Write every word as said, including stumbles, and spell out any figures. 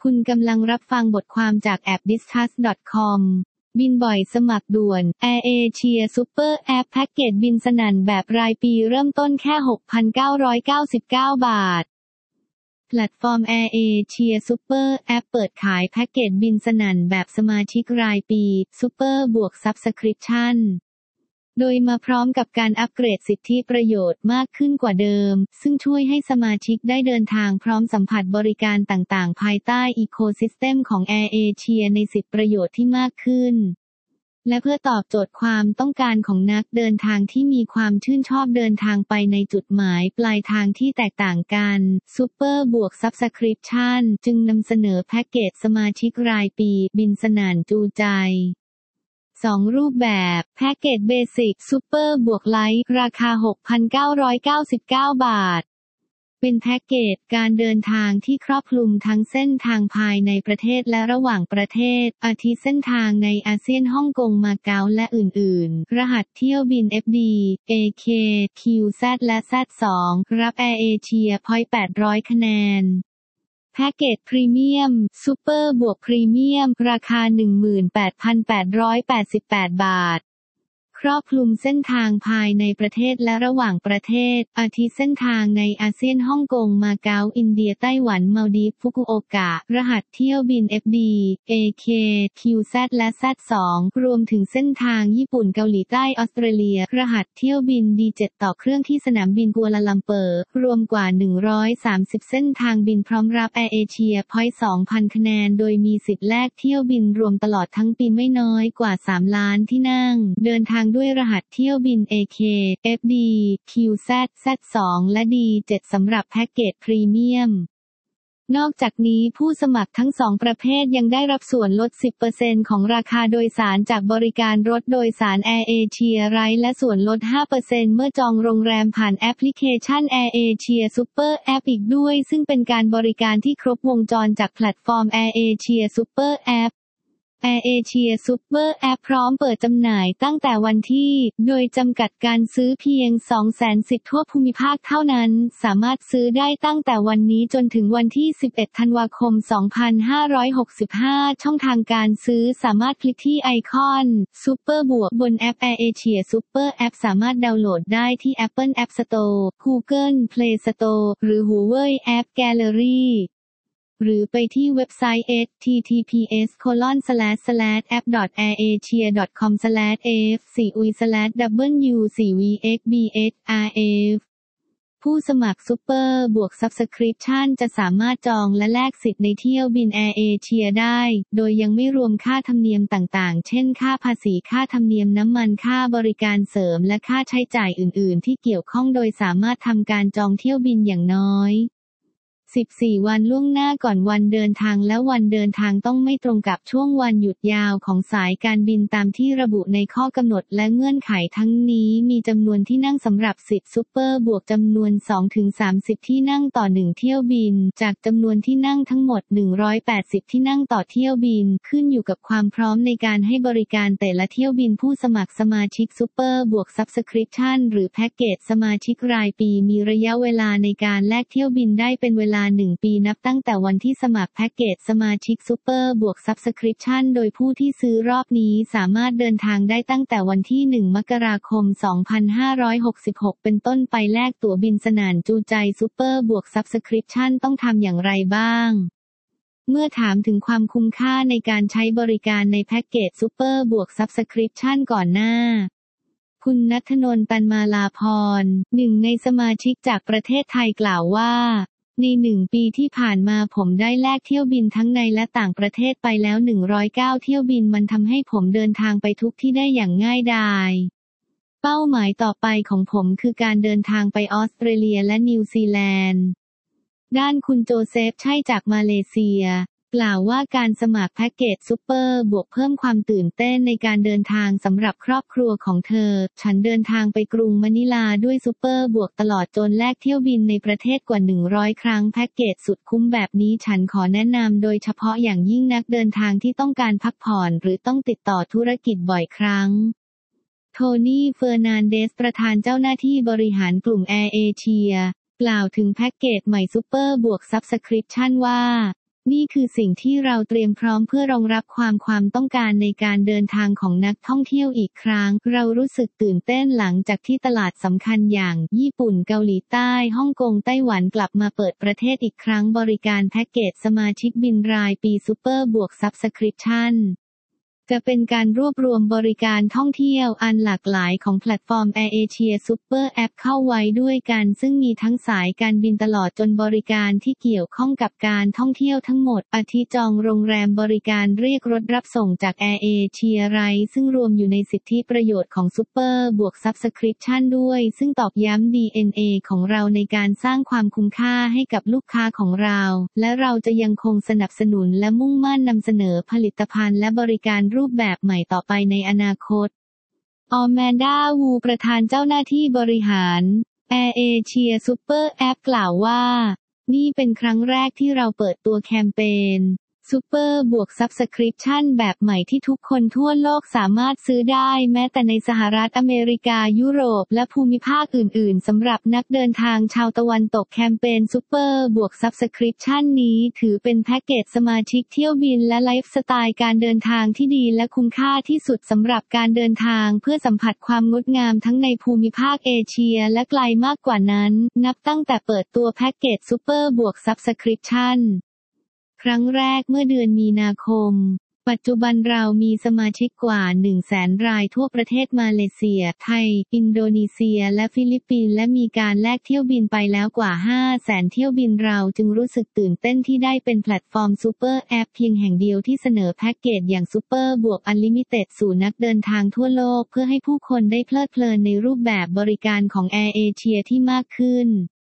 คุณกำลังรับฟังบทความจากแอป ดิสคัส ดอท คอม บินบ่อยสมัครด่วน Air Asia Super App แพ็กเกจบินสนั่นแบบรายปีเริ่มต้นแค่ หกพันเก้าร้อยเก้าสิบเก้า บาท แพลตฟอร์ม Air Asia Super App เปิดขายแพ็กเกจบินสนั่นแบบสมาชิกรายปี Super บวก Subscription โดยมาพร้อมกับการอัปเกรดสิทธิประโยชน์มากขึ้นกว่าเดิมซึ่งช่วยให้สมาชิกได้เดินทางพร้อมสัมผัสบริการต่างๆภายใต้อีโคซิสเต็มของ Air Asia ในสิทธิประโยชน์ที่มากขึ้นและเพื่อตอบโจทย์ความต้องการของนักเดินทางที่มีความชื่นชอบเดินทางไปในจุดหมายปลายทางที่แตกต่างกัน Super บวก Subscription จึงนำเสนอแพ็กเกจสมาชิกรายปีบินสนั่นจูใจสองรูปแบบแพ็กเกจเบสิกซุปเปอร์บวกไลท์ราคา หกพันเก้าร้อยเก้าสิบเก้า บาทเป็นแพ็กเกจการเดินทางที่ครอบคลุมทั้งเส้นทางภายในประเทศและระหว่างประเทศอาทิเส้นทางในอาเซียนฮ่องกงมาเก๊าและอื่นๆรหัสเที่ยวบิน เอฟ ดี เอ เค คิว แซด และ แซด สอง รับ Air Asia Point แปดร้อยคะแนนแพ็กเกจพรีเมียมซุปเปอร์บวกพรีเมียมราคา หนึ่งหมื่นแปดพันแปดร้อยแปดสิบแปด บาทครอบคลุมเส้นทางภายในประเทศและระหว่างประเทศอาทิเส้นทางในอาเซียนฮ่องกงมาเก๊าอินเดียไต้หวันมัลดีฟฟุกุโอกะรหัสเที่ยวบิน เอฟ ดี เอ เค คิว แซด และ แซด สอง รวมถึงเส้นทางญี่ปุ่นเกาหลีใต้ออสเตรเลียรหัสเที่ยวบิน ดี เจ็ด ต่อเครื่องที่สนามบินกัวลาลัมเปอร์รวมกว่าหนึ่งร้อยสามสิบเส้นทางบินพร้อมรับ Air Asia Point สองพัน คะแนนโดยมีสิทธิ์แลกเที่ยวบินรวมตลอดทั้งปีไม่น้อยกว่าสามล้านที่นั่งเดินทางด้วยรหัสเที่ยวบิน เอ เค เอฟ ดี คิว แซด แซด สอง และ ดี เจ็ด สำหรับแพ็กเกจพรีเมียมนอกจากนี้ผู้สมัครทั้งสองประเภทยังได้รับส่วนลด สิบเปอร์เซ็นต์ ของราคาโดยสารจากบริการรถโดยสาร Air Asia Ride และส่วนลด ห้าเปอร์เซ็นต์ เมื่อจองโรงแรมผ่านแอปพลิเคชัน Air Asia Super App อีกด้วยซึ่งเป็นการบริการที่ครบวงจรจากแพลตฟอร์ม Air Asia Super App Air Asia Super App พร้อมเปิดจำหน่ายตั้งแต่วันที่โดยจำกัดการซื้อเพียง สองแสน สิทธิ์ทั่วภูมิภาคเท่านั้นสามารถซื้อได้ตั้งแต่วันนี้จนถึงวันที่สิบเอ็ดธันวาคมสองพันห้าร้อยหกสิบห้าช่องทางการซื้อสามารถคลิกที่ไอคอน Super บวกบนแอป Air Asia Super App สามารถดาวน์โหลดได้ที่ Apple App Store Google Play Store หรือ Huawei App Galleryหรือไปที่เว็บไซต์ เอช ที ที พี เอส โคลอน สแลช สแลช แอป ดอท แอร์ เอเชีย ดอท คอม สแลช เอ เอฟ ซี อุย สแลช ดับเบิลยู โฟร์ วี เอ็กซ์ บี เอช อาร์ เอฟ ผู้สมัครซุปเปอร์บวก Subscription จะสามารถจองและแลกสิทธิ์ในเที่ยวบิน Air Asia ได้โดยยังไม่รวมค่าธรรมเนียมต่างๆเช่นค่าภาษีค่าธรรมเนียมน้ำมันค่าบริการเสริมและค่าใช้จ่ายอื่นๆที่เกี่ยวข้องโดยสามารถทำการจองเที่ยวบินอย่างน้อยสิบสี่ วันล่วงหน้าก่อนวันเดินทางและวันเดินทางต้องไม่ตรงกับช่วงวันหยุดยาวของสายการบินตามที่ระบุในข้อกำหนดและเงื่อนไขทั้งนี้มีจำนวนที่นั่งสำหรับสิทธิ์ซุปเปอร์บวกจำนวน สองถึงสามสิบ ที่นั่งต่อหนึ่งเที่ยวบินจากจำนวนที่นั่งทั้งหมดหนึ่งร้อยแปดสิบที่นั่งต่อเที่ยวบินขึ้นอยู่กับความพร้อมในการให้บริการแต่ละเที่ยวบินผู้สมัครสมาชิกซุปเปอร์บวก Subscription หรือแพ็กเกจสมาชิกรายปีมีระยะเวลาในการแลกเที่ยวบินได้เป็นเวลาหนึ่งปีนับตั้งแต่วันที่สมัครแพ็กเกจสมาชิกซุปเปอร์บวก Subscription โดยผู้ที่ซื้อรอบนี้สามารถเดินทางได้ตั้งแต่วันที่หนึ่งมกราคมสองพันห้าร้อยหกสิบหกเป็นต้นไปแลกตั๋วบินสนั่นจูใจซุปเปอร์บวก Subscription ต้องทำอย่างไรบ้างเมื่อถามถึงความคุ้มค่าในการใช้บริการในแพ็กเกจซุปเปอร์บวก Subscription ก่อนหน้าคุณณัฐนนท์ ตันมาลาภรณ์หนึ่งในสมาชิกจากประเทศไทยกล่าวว่าในหนึ่งปีที่ผ่านมาผมได้แลกเที่ยวบินทั้งในและต่างประเทศไปแล้วหนึ่งร้อยเก้าเที่ยวบินมันทำให้ผมเดินทางไปทุกที่ได้อย่างง่ายดายเป้าหมายต่อไปของผมคือการเดินทางไปออสเตรเลียและนิวซีแลนด์ด้านคุณโจเซฟใช่จากมาเลเซียกล่าวว่าการสมัครแพ็กเกจซุปเปอร์บวกเพิ่มความตื่นเต้นในการเดินทางสำหรับครอบครัวของเธอฉันเดินทางไปกรุงมะนิลาด้วยซุปเปอร์บวกตลอดจนแลกเที่ยวบินในประเทศกว่าหนึ่งร้อยครั้งแพ็กเกจสุดคุ้มแบบนี้ฉันขอแนะนำโดยเฉพาะอย่างยิ่งนักเดินทางที่ต้องการพักผ่อนหรือต้องติดต่อธุรกิจบ่อยครั้งโทนี่เฟอร์นันเดสประธานเจ้าหน้าที่บริหารกลุ่ม Air Asia กล่าวถึงแพ็กเกจใหม่ซุปเปอร์บวก Subscription ว่านี่คือสิ่งที่เราเตรียมพร้อมเพื่อรองรับความความต้องการในการเดินทางของนักท่องเที่ยวอีกครั้งเรารู้สึกตื่นเต้นหลังจากที่ตลาดสำคัญอย่างญี่ปุ่นเกาหลีใต้ฮ่องกงไต้หวันกลับมาเปิดประเทศอีกครั้งบริการแพ็กเกจสมาชิกบินรายปีซูเปอร์บวกซับสคริปชั่นจะเป็นการรวบรวมบริการท่องเที่ยวอันหลากหลายของแพลตฟอร์ม AirAsia Super App เข้าไว้ด้วยกันซึ่งมีทั้งสายการบินตลอดจนบริการที่เกี่ยวข้องกับการท่องเที่ยวทั้งหมดอาทิจองโรงแรมบริการเรียกรถรับส่งจาก AirAsia ไรซึ่งรวมอยู่ในสิทธิประโยชน์ของ Super บวก Subscription ด้วยซึ่งตอกย้ำ ดี เอ็น เอ ของเราในการสร้างความคุ้มค่าให้กับลูกค้าของเราและเราจะยังคงสนับสนุนและมุ่งมั่นนำเสนอผลิตภัณฑ์และบริการรูปแบบใหม่ต่อไปในอนาคตออแมนดา วูประธานเจ้าหน้าที่บริหาร AirAsia Super App กล่าวว่านี่เป็นครั้งแรกที่เราเปิดตัวแคมเปญSuper บวก Subscription แบบใหม่ที่ทุกคนทั่วโลกสามารถซื้อได้แม้แต่ในสหรัฐอเมริกายุโรปและภูมิภาคอื่นๆสำหรับนักเดินทางชาวตะวันตกแคมเปญ Super บวก Subscription นี้ถือเป็นแพ็กเกจสมาชิกเที่ยวบินและไลฟ์สไตล์การเดินทางที่ดีและคุ้มค่าที่สุดสำหรับการเดินทางเพื่อสัมผัสความงดงามทั้งในภูมิภาคเอเชียและไกลมากกว่านั้นนับตั้งแต่เปิดตัวแพ็กเกจ Super บวก Subscriptionครั้งแรกเมื่อเดือนมีนาคมปัจจุบันเรามีสมาชิกกว่า หนึ่งแสน รายทั่วประเทศมาเลเซียไทยอินโดนีเซียและฟิลิปปินส์และมีการแลกเที่ยวบินไปแล้วกว่า ห้าแสน เที่ยวบินเราจึงรู้สึกตื่นเต้นที่ได้เป็นแพลตฟอร์มซูเปอร์แอปเพียงแห่งเดียวที่เสนอแพ็กเกจอย่างซูเปอร์บวกอันลิมิเต็ดสู่นักเดินทางทั่วโลกเพื่อให้ผู้คนได้เพลิดเพลินในรูปแบบบริการของ AirAsia ที่มากขึ้น